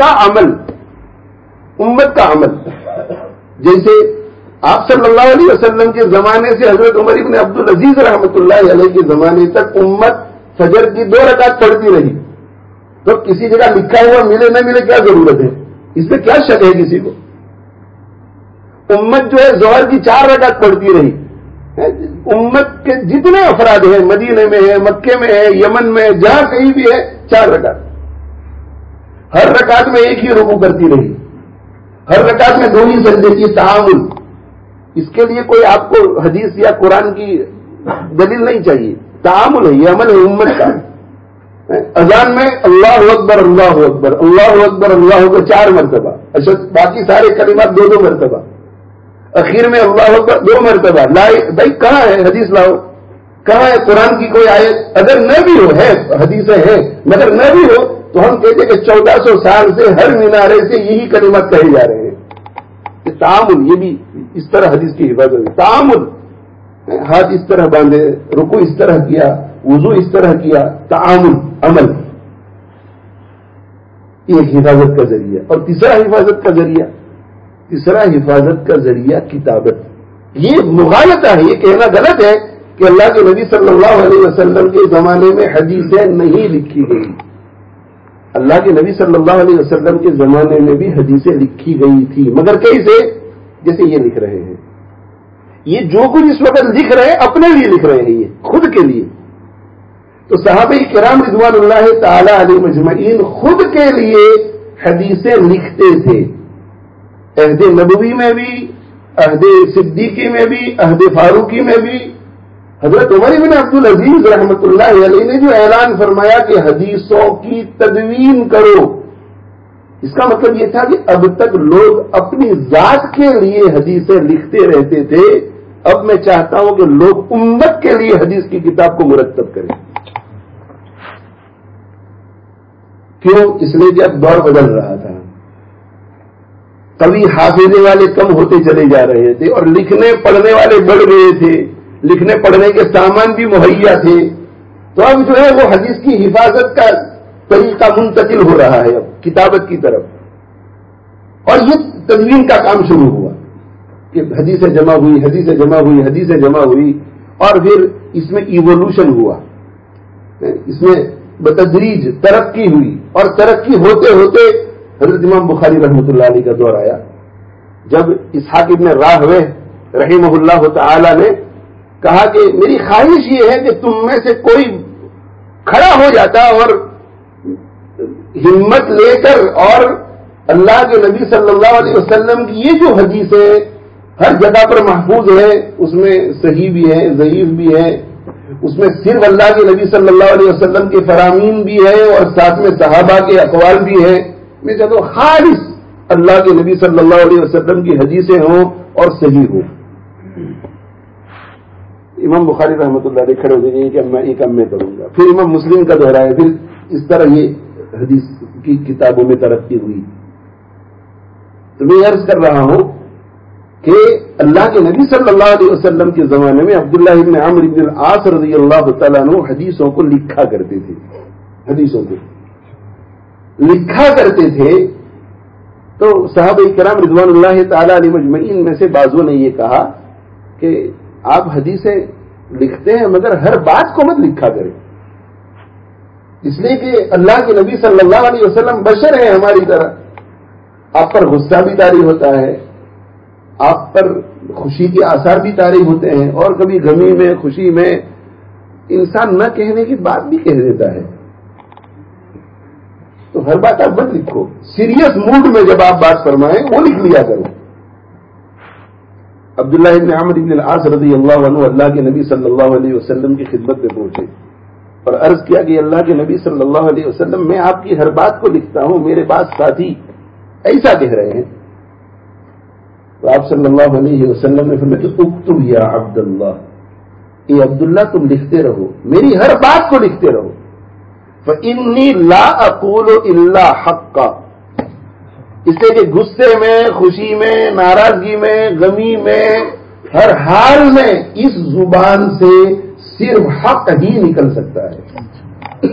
کا عمل. جیسے آپ صلی اللہ علیہ وسلم کے زمانے سے حضرت عمر بن عبد العزیز رحمۃ اللہ علیہ کے زمانے تک امت فجر کی 2 رکعت پڑھتی رہی. تو کسی جگہ لکھا ہوا ملے نہ ملے کیا ضرورت ہے، اس میں کیا شک ہے کسی کو. امت جو ہے ظہر کی 4 رکعت پڑھتی رہی. امت کے جتنے افراد ہیں، مدینے میں ہے، مکے میں ہے، یمن میں، جہاں کہیں بھی ہے، 4 رکعت. ہر رکعت میں ایک ہی رکوع کرتی رہی، ہر رکعت میں 2 ہی سجدے کی. تعامل، اس کے لیے کوئی آپ کو حدیث یا قرآن کی دلیل نہیں چاہیے. تعامل ہے، یہ عمل ہے امت کا. اذان میں اللہ اکبر اللہ اکبر اللہ اکبر اللہ اکبر 4 مرتبہ، اچھا باقی سارے کلمات 2 مرتبہ. اخیر میں اللہ اکبر 2 مرتبہ. بھائی کہاں ہے حدیث لاؤ، کہاں ہے قرآن کی کوئی آیت؟ اگر نہ بھی ہو، ہے حدیثیں ہیں مگر نہ بھی ہو تو ہم کہتے کہ 1400 سال سے ہر مینارے سے یہی کلمات کہے جا رہے ہیں. یہ تعامل، یہ بھی اس طرح حدیث کی حفاظت ہے. تعامل، ہاتھ اس طرح باندھے، رکوع اس طرح کیا، وضو اس طرح کیا. تعامل، عمل، یہ حفاظت کا ذریعہ. اور تیسرا حفاظت کا ذریعہ کتابت. یہ مغالطہ ہے، یہ کہنا غلط ہے کہ اللہ کے نبی صلی اللہ علیہ وسلم کے زمانے میں حدیثیں نہیں لکھی گئی. اللہ کے نبی صلی اللہ علیہ وسلم کے زمانے میں بھی حدیثیں لکھی گئی تھی، مگر کیسے؟ جیسے یہ لکھ رہے ہیں. یہ جو کچھ اس وقت لکھ رہے ہیں اپنے لیے لکھ رہے ہیں. یہ خود کے لیے. تو صحابہ کرام رضوان اللہ تعالی علیہ مجمعین خود کے لیے حدیثیں لکھتے تھے. عہد نبوی میں بھی، عہد صدیقی میں بھی، عہد فاروقی میں بھی. حضرت عمر بن عبد العزیز رحمۃ اللہ علیہ نے جو اعلان فرمایا کہ حدیثوں کی تدوین کرو، اس کا مطلب یہ تھا کہ اب تک لوگ اپنی ذات کے لیے حدیثیں لکھتے رہتے تھے، اب میں چاہتا ہوں کہ لوگ امت کے لیے حدیث کی کتاب کو مرتب کریں. کیوں؟ اس لیے کہ اب دور بدل رہا تھا. کبھی حافظے والے کم ہوتے چلے جا رہے تھے اور لکھنے پڑھنے والے بڑھ گئے تھے، لکھنے پڑھنے کے سامان بھی مہیا تھے. تو اب جو ہے وہ حدیث کی حفاظت کا طریقہ منتقل ہو رہا ہے اب کتابت کی طرف، اور یہ تدوین کا کام شروع ہوا کہ حدیثیں جمع ہوئی، حدیثیں جمع ہوئی، حدیثیں جمع ہوئی، اور پھر اس میں ایوولوشن ہوا، اس میں بتدریج ترقی ہوئی، اور ترقی ہوتے ہوتے حضرت امام بخاری رحمۃ اللہ علیہ کا دور آیا، جب اسحاق ابن راہویہ رحمہ اللہ تعالی نے کہا کہ میری خواہش یہ ہے کہ تم میں سے کوئی کھڑا ہو جاتا اور ہمت لے کر اور اللہ کے نبی صلی اللہ علیہ وسلم کی یہ جو حدیثیں ہر جگہ پر محفوظ ہے، اس میں صحیح بھی ہے، ضعیف بھی ہے، اس میں صرف اللہ کے نبی صلی اللہ علیہ وسلم کے فرامین بھی ہے اور ساتھ میں صحابہ کے اقوال بھی ہیں. میں چاہتا ہوں خالص اللہ کے نبی صلی اللہ علیہ وسلم کی حدیثیں ہوں اور صحیح ہوں. امام بخاری رحمۃ اللہ علیہ کھڑے ہو گئے کہ میں کام میں کروں گا. پھر امام مسلم کا دہرایا، پھر اس طرح یہ حدیث کی کتابوں میں ترقی ہوئی. تو میں عرض کر رہا ہوں کہ اللہ کے نبی صلی اللہ علیہ وسلم کے زمانے میں عبداللہ ابن عمرو بن العاص رضی اللہ تعالیٰ عنہ حدیثوں کو لکھا کرتے تھے. حدیثوں کو لکھا کرتے تھے. تو صحابہ کرام رضوان اللہ تعالی علیہ مجمعین میں سے بعضوں نے یہ کہا کہ آپ حدیثیں لکھتے ہیں مگر ہر بات کو مت لکھا کریں، اس لیے کہ اللہ کے نبی صلی اللہ علیہ وسلم بشر ہیں ہماری طرح. آپ پر غصہ بھی طاری ہوتا ہے، آپ پر خوشی کے آثار بھی طاری ہوتے ہیں، اور کبھی غمی میں خوشی میں انسان نہ کہنے کی بات بھی کہہ دیتا ہے. تو ہر بات آپ مت لکھو، سیریس موڈ میں جب آپ بات فرمائیں وہ لکھ لیا کرو. عبداللہ ابن عمرو بن العاص رضی اللہ عنہ اللہ کے نبی صلی اللہ علیہ وسلم کی خدمت میں پہنچے اور عرض کیا کہ اللہ کے نبی صلی اللہ علیہ وسلم میں آپ کی ہر بات کو لکھتا ہوں، میرے پاس ساتھی ایسا کہہ رہے ہیں. تو آپ صلی اللہ علیہ وسلم نے فرمایا کہ اکتب یا عبداللہ، اے عبداللہ تم لکھتے رہو، میری ہر بات کو لکھتے رہو. فإنی لا اقول الا حقا، اس لیے کہ غصے میں، خوشی میں، ناراضگی میں، غمی میں، ہر حال میں اس زبان سے صرف حق ہی نکل سکتا ہے.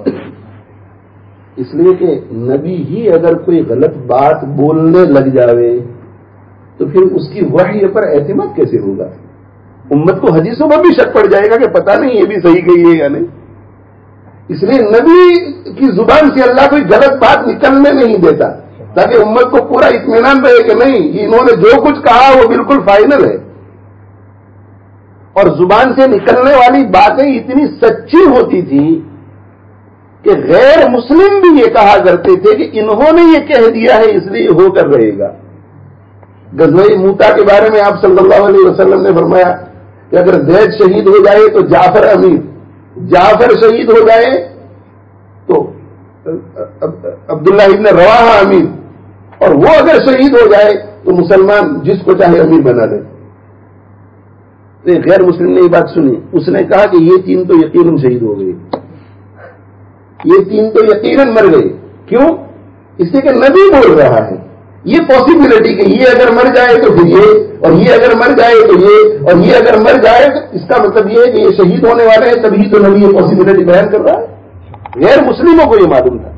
اس لیے کہ نبی ہی اگر کوئی غلط بات بولنے لگ جاوے تو پھر اس کی وحی پر اعتماد کیسے ہوگا؟ امت کو حدیثوں پر بھی شک پڑ جائے گا کہ پتہ نہیں یہ بھی صحیح کہی ہے یا نہیں. اس لیے نبی کی زبان سے اللہ کوئی غلط بات نکلنے نہیں دیتا تاکہ امت کو پورا اطمینان رہے کہ نہیں، انہوں نے جو کچھ کہا وہ بالکل فائنل ہے. اور زبان سے نکلنے والی باتیں اتنی سچی ہوتی تھی کہ غیر مسلم بھی یہ کہا کرتے تھے کہ انہوں نے یہ کہہ دیا ہے اس لیے ہو کر رہے گا. غزوہ موتا کے بارے میں آپ صلی اللہ علیہ وسلم نے فرمایا کہ اگر زید شہید ہو جائے تو جعفر امیر، جعفر شہید ہو جائے تو عبداللہ ابن رواحہ امیر، اور وہ اگر شہید ہو جائے تو مسلمان جس کو چاہے امیر بنا دے. تو غیر مسلم نے یہ بات سنی، اس نے کہا کہ یہ تین تو یقیناً شہید ہو گئے، یہ تین تو یقیناً مر گئے. کیوں؟ اس لیے کہ نبی بول رہا ہے. یہ پاسبلٹی کہ یہ اگر مر جائے تو پھر یہ، اور یہ اگر مر جائے تو یہ، اور یہ اگر مر جائے تو اس کا مطلب یہ ہے کہ یہ شہید ہونے والے ہیں، تبھی تو نبی یہ پاسبلٹی بیان کر رہا ہے. غیر مسلموں کو یہ معلوم تھا،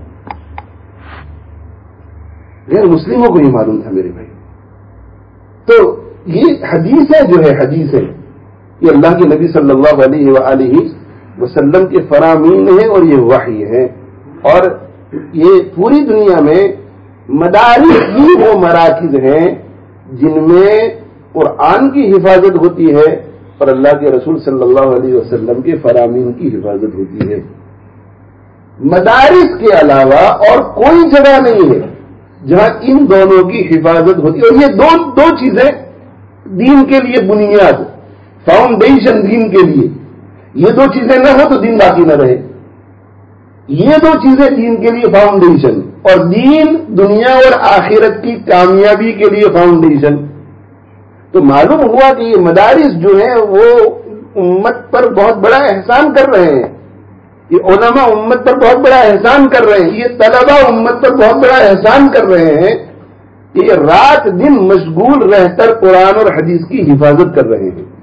غیر مسلموں کو یہ معلوم تھا میرے بھائی. تو یہ حدیث ہے جو ہے، حدیث ہے یہ اللہ کے نبی صلی اللہ علیہ وآلہ وسلم کے فرامین ہیں اور یہ وحی ہے. اور یہ پوری دنیا میں مدارس ہی وہ مراکز ہیں جن میں قرآن کی حفاظت ہوتی ہے، اور اللہ کے رسول صلی اللہ علیہ وسلم کے فرامین کی حفاظت ہوتی ہے. مدارس کے علاوہ اور کوئی جگہ نہیں ہے جہاں ان دونوں کی حفاظت ہوتی ہے. اور یہ دو چیزیں دین کے لیے بنیاد، فاؤنڈیشن دین کے لیے. یہ دو چیزیں نہ ہو تو دین باقی نہ رہے. یہ دو چیزیں دین کے لیے فاؤنڈیشن، اور دین دنیا اور آخرت کی کامیابی کے لیے فاؤنڈیشن. تو معلوم ہوا کہ یہ مدارس جو ہیں وہ امت پر بہت بڑا احسان کر رہے ہیں. یہ علماء امت پر بہت بڑا احسان کر رہے ہیں. یہ طلباء امت پر بہت بڑا احسان کر رہے ہیں کہ یہ رات دن مشغول رہ کر قرآن اور حدیث کی حفاظت کر رہے ہیں.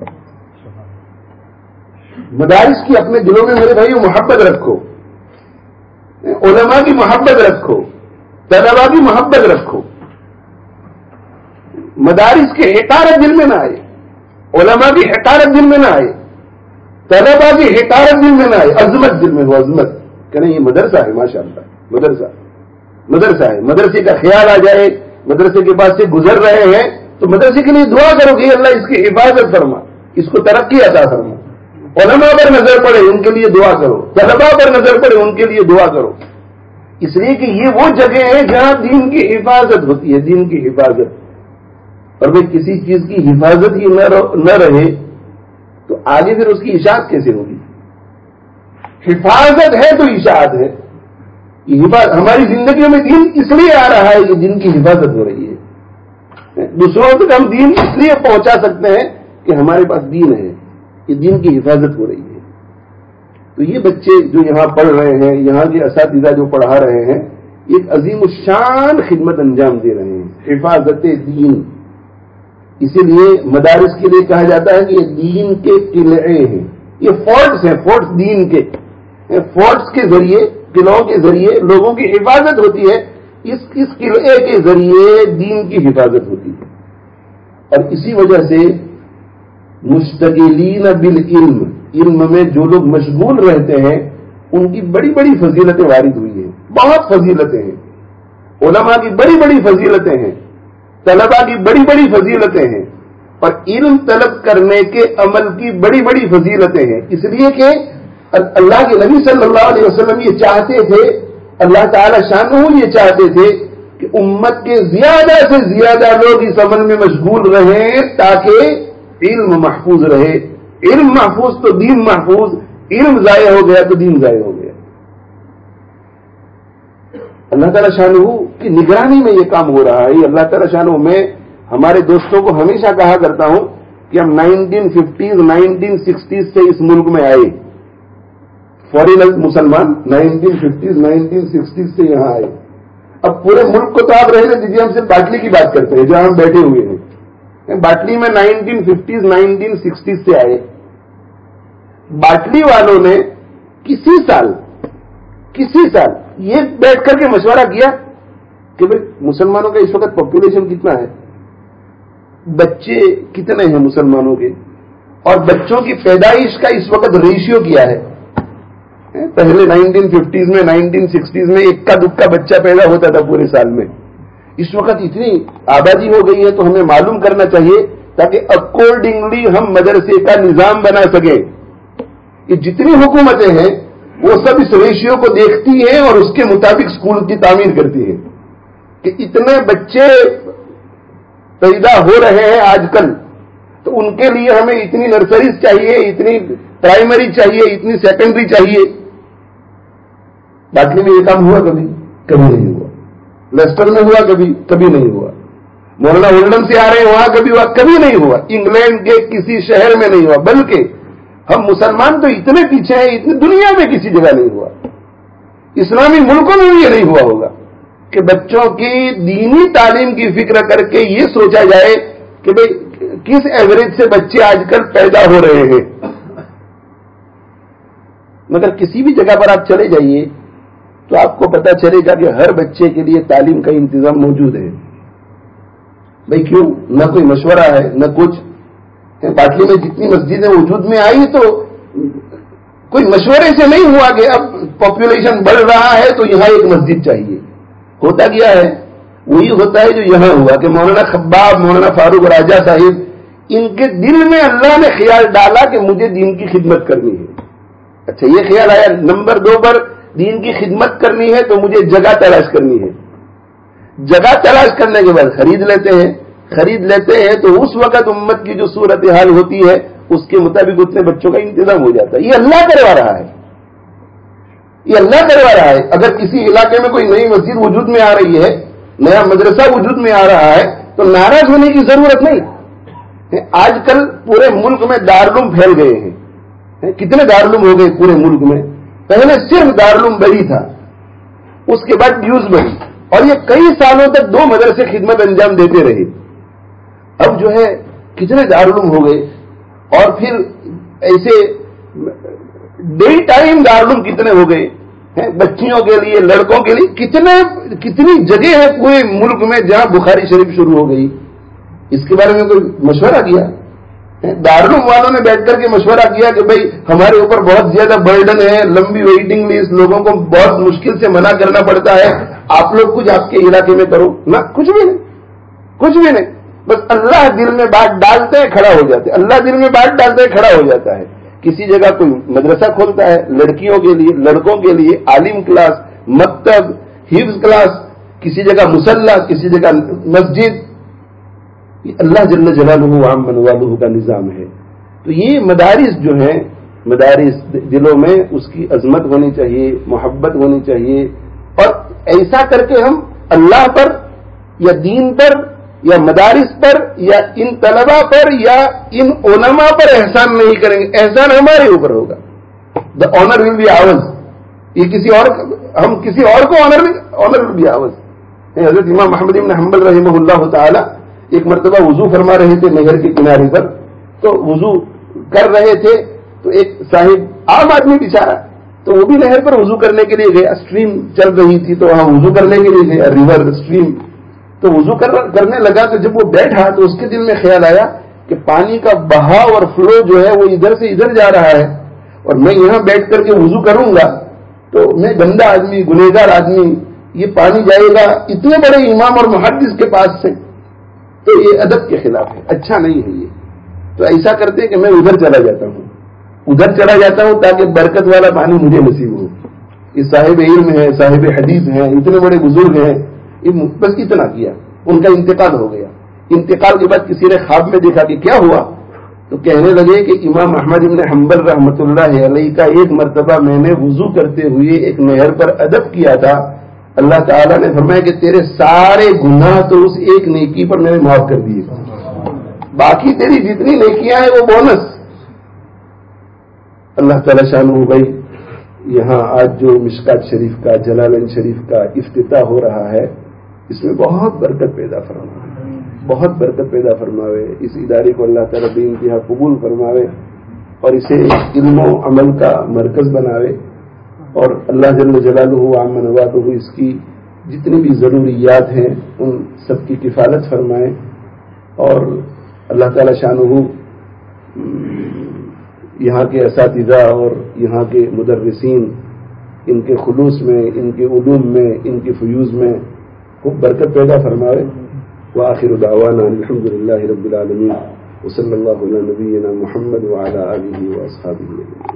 مدارس کی اپنے دلوں میں میرے بھائیو محبت رکھو، علماء کی محبت رکھو، طلباء کی محبت رکھو. مدارس کی حقارت دل میں نہ آئے، علماء کی حقارت دل میں نہ آئے، طلباء کی حقارت دل میں نہ آئے. عظمت دل میں ہو، عظمت کہ نہیں یہ مدرسہ ہے، ماشاءاللہ مدرسہ ہے. مدرسے کا خیال آ جائے، مدرسے کے پاس سے گزر رہے ہیں تو مدرسے کے لیے دعا کرو کہ اللہ اس کی حفاظت فرما، اس کو ترقی عطا فرما. علماء پر نظر پڑے ان کے لیے دعا کرو، طلباء پر نظر پڑے ان کے لیے دعا کرو. اس لیے کہ یہ وہ جگہ ہے جہاں دین کی حفاظت ہوتی ہے، دین کی حفاظت. اور بھائی کسی چیز کی حفاظت ہی نہ رہے تو آگے پھر اس کی اشاعت کیسے ہوگی؟ حفاظت ہے تو اشاعت ہے. ہماری زندگیوں میں دین اس لیے آ رہا ہے کہ دین کی حفاظت ہو رہی ہے. دوسروں تک ہم دین اس لیے پہنچا سکتے ہیں کہ ہمارے پاس دین ہے، یہ دین کی حفاظت ہو رہی ہے. تو یہ بچے جو یہاں پڑھ رہے ہیں، یہاں کے اساتذہ جو پڑھا رہے ہیں، ایک عظیم الشان خدمت انجام دے رہے ہیں، حفاظت دین. اسی لیے مدارس کے لیے کہا جاتا ہے کہ یہ دین کے قلعے ہیں. یہ فورٹس ہیں، فورٹس دین کے. فورٹس کے ذریعے، قلعوں کے ذریعے لوگوں کی حفاظت ہوتی ہے. اس قلعے کے ذریعے دین کی حفاظت ہوتی ہے. اور اسی وجہ سے مشتغلین بالعلم، علم میں جو لوگ مشغول رہتے ہیں ان کی بڑی بڑی فضیلتیں وارد ہوئی ہیں. بہت فضیلتیں ہیں. علماء کی بڑی بڑی فضیلتیں ہیں، طلباء کی بڑی بڑی فضیلتیں ہیں، اور علم طلب کرنے کے عمل کی بڑی بڑی فضیلتیں ہیں. اس لیے کہ اللہ کے نبی صلی اللہ علیہ وسلم یہ چاہتے تھے، اللہ تعالی شانہ یہ چاہتے تھے کہ امت کے زیادہ سے زیادہ لوگ اس عمل میں مشغول رہیں تاکہ علم محفوظ رہے. علم محفوظ تو دین محفوظ، علم ضائع ہو گیا تو دین ضائع ہو گیا. اللہ تعالیٰ شانہ کی نگرانی میں یہ کام ہو رہا ہے. اللہ تعالیٰ شانہ میں ہمارے دوستوں کو ہمیشہ کہا کرتا ہوں کہ ہم 1950s 1960s سے اس ملک میں آئے. فورینر مسلمان 1950s 1960s سے یہاں آئے. اب پورے ملک کو تو آپ رہنے دیجیے، ہم صرف باٹلی کی بات کرتے ہیں جہاں ہم بیٹھے ہوئے ہیں. باٹلی میں 1950s 1960s سے آئے. باٹلی والوں نے کسی سال یہ بیٹھ کر کے مشورہ کیا کہ بھئی مسلمانوں کا اس وقت پاپولیشن کتنا ہے، بچے کتنے ہیں مسلمانوں کے، اور بچوں کی پیدائش کا اس وقت ریشیو کیا ہے. پہلے 1950s میں 1960s میں اکا دکا بچہ پیدا ہوتا تھا پورے سال میں. اس وقت اتنی آبادی ہو گئی ہے تو ہمیں معلوم کرنا چاہیے تاکہ اکارڈنگلی ہم مدرسے کا نظام بنا سکیں. یہ جتنی حکومتیں ہیں وہ سب اس ریشیو کو دیکھتی ہیں اور اس کے مطابق اسکول کی تعمیر کرتی ہیں کہ اتنے بچے پیدا ہو رہے ہیں آج کل، تو ان کے لیے ہمیں اتنی نرسریز چاہیے، اتنی پرائمری چاہیے، اتنی سیکنڈری چاہیے. باقی میں یہ کام ہوا کبھی نہیں ہوا. لیسٹر میں ہوا کبھی نہیں ہوا. مولانا ہولڈن سے آ رہے ہیں وہاں کبھی ہوا کبھی نہیں ہوا. انگلینڈ کے کسی شہر میں نہیں ہوا. بلکہ ہم مسلمان تو اتنے پیچھے ہیں، اتنی دنیا میں کسی جگہ نہیں ہوا. اسلامی ملکوں میں بھی یہ نہیں ہوا ہوگا کہ بچوں کی دینی تعلیم کی فکر کر کے یہ سوچا جائے کہ بھئی کس ایوریج سے بچے آج کل پیدا ہو رہے ہیں. مگر کسی بھی جگہ پر آپ چلے جائیے تو آپ کو پتا چلے گا کہ ہر بچے کے لیے تعلیم کا انتظام موجود ہے. بھئی کیوں؟ نہ کوئی مشورہ ہے نہ کچھ. باٹلی میں جتنی مسجدیں وجود میں آئی تو کوئی مشورے سے نہیں ہوا کہ اب پاپولیشن بڑھ رہا ہے تو یہاں ایک مسجد چاہیے. ہوتا کیا ہے؟ وہی ہوتا ہے جو یہاں ہوا کہ مولانا خباب، مولانا فاروق راجہ صاحب ان کے دل میں اللہ نے خیال ڈالا کہ مجھے دین کی خدمت کرنی ہے. اچھا یہ خیال آیا. نمبر 2 پر دین کی خدمت کرنی ہے تو مجھے جگہ تلاش کرنی ہے. جگہ تلاش کرنے کے بعد خرید لیتے ہیں تو اس وقت امت کی جو صورتحال ہوتی ہے اس کے مطابق اتنے بچوں کا انتظام ہو جاتا ہے. یہ اللہ کروا رہا ہے. اگر کسی علاقے میں کوئی نئی مسجد وجود میں آ رہی ہے, نیا مدرسہ وجود میں آ رہا ہے, تو ناراض ہونے کی ضرورت نہیں. آج کل پورے ملک میں دارالعلوم پھیل گئے ہیں. کتنے دارالعلوم ہو گئے پورے ملک میں؟ پہلے صرف دارالعلوم بڑی تھا, اس کے بعد ڈیوز بڑی, اور یہ کئی سالوں تک 2 مدرسے خدمت انجام دیتے رہے. اب جو ہے کتنے دارالعلوم ہو گئے, اور پھر ایسے ڈے ٹائم دارالعلوم کتنے ہو گئے بچیوں کے لیے, لڑکوں کے لیے. کتنی جگہ ہے پورے ملک میں جہاں بخاری شریف شروع ہو گئی. اس کے بارے میں کوئی مشورہ کیا؟ دارالعلوم والوں نے بیٹھ کر کے مشورہ کیا کہ بھئی ہمارے اوپر بہت زیادہ برڈن ہے, لمبی ویٹنگ لسٹ, لوگوں کو بہت مشکل سے منع کرنا پڑتا ہے, آپ لوگ کچھ آپ کے علاقے میں کرو نا. کچھ بھی نہیں. بس اللہ دل میں بات ڈالتے ہیں کھڑا ہو جاتے ہیں. اللہ دل میں بات ڈالتے ہیں کھڑا ہو جاتا ہے. کسی جگہ کوئی مدرسہ کھولتا ہے لڑکیوں کے لیے, لڑکوں کے لیے, عالم کلاس, مکتب, حفظ کلاس, کسی جگہ مصلی, کسی جگہ مسجد. یہ اللہ جل جلالہ وعم منوالہ کا نظام ہے. تو یہ مدارس جو ہیں, مدارس دلوں میں اس کی عظمت ہونی چاہیے, محبت ہونی چاہیے, اور ایسا کر کے ہم اللہ پر یا دین پر یا مدارس پر یا ان طلباء پر یا ان علماء پر احسان نہیں کریں گے. احسان ہمارے اوپر ہوگا. The honour will be ours. یہ ہم کسی اور کو آنر ول بی آورز. حضرت امام احمد بن حنبل رحمہ اللہ تعالی ایک مرتبہ وضو فرما رہے تھے نہر کے کنارے پر, تو وضو کر رہے تھے, تو ایک صاحب عام آدمی بیچارہ, تو وہ بھی نہر پر وضو کرنے کے لیے گیا. اسٹریم چل رہی تھی تو وہاں وضو کرنے کے لیے گیا, ریور اسٹریم. تو وضو کرنے لگا, تو جب وہ بیٹھا تو اس کے دل میں خیال آیا کہ پانی کا بہاؤ اور فلو جو ہے وہ ادھر سے ادھر جا رہا ہے, اور میں یہاں بیٹھ کر کے وضو کروں گا تو میں گندا آدمی, گنہگار آدمی, یہ پانی جائے گا اتنے بڑے امام اور محدث کے پاس سے, تو یہ ادب کے خلاف ہے, اچھا نہیں ہے یہ. تو ایسا کرتے کہ میں ادھر چلا جاتا ہوں تاکہ برکت والا پانی مجھے نصیب ہو. یہ صاحب علم ہے, صاحب حدیث ہیں, اتنے بڑے بزرگ ہیں, بس اتنا کیا. ان کا انتقال ہو گیا. انتقال کے بعد کسی نے خواب میں دیکھا کہ کیا ہوا, تو کہنے لگے کہ امام احمد بن حنبل رحمۃ اللہ علیہ کا ایک مرتبہ میں نے وضو کرتے ہوئے ایک نہر پر ادب کیا تھا. اللہ تعالیٰ نے فرمایا کہ تیرے سارے گناہ تو اس ایک نیکی پر میں نے معاف کر دیے, باقی تیری جتنی نیکیاں ہیں وہ بونس. اللہ تعالیٰ شانہ بھائی, یہاں آج جو مشکات شریف کا, جلالین شریف کا افتتاح ہو رہا ہے, اس میں بہت برکت پیدا فرماوے. اس ادارے کو اللہ تعالیٰ بے انتہا قبول فرماوے اور اسے علم و عمل کا مرکز بناوے, اور اللہ جل جلالہ وعم منوالہ اس کی جتنی بھی ضروریات ہیں ان سب کی کفالت فرمائے. اور اللہ تعالیٰ شانہ یہاں کے اساتذہ اور یہاں کے مدرسین, ان کے خلوص میں, ان کے علوم میں, ان کے فیوز میں خوب برکت پیدا فرمائے. وآخر دعوانا الحمدللہ رب العالمین, وصلی اللہ علی نبینا محمد وعلی آلہ واصحابہ.